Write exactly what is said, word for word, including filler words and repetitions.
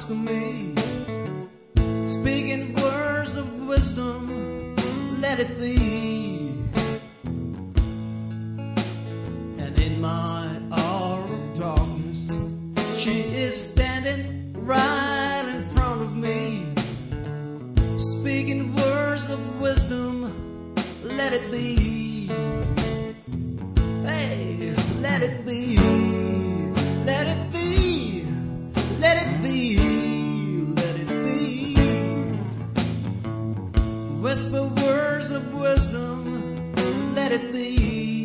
to me, speaking words of wisdom, let it be. And in my hour of darkness, she is standing right in front of me, speaking words of wisdom, let it be. Hey, let it be, let it be, let it be, let it be. Whisper words of wisdom, let it be.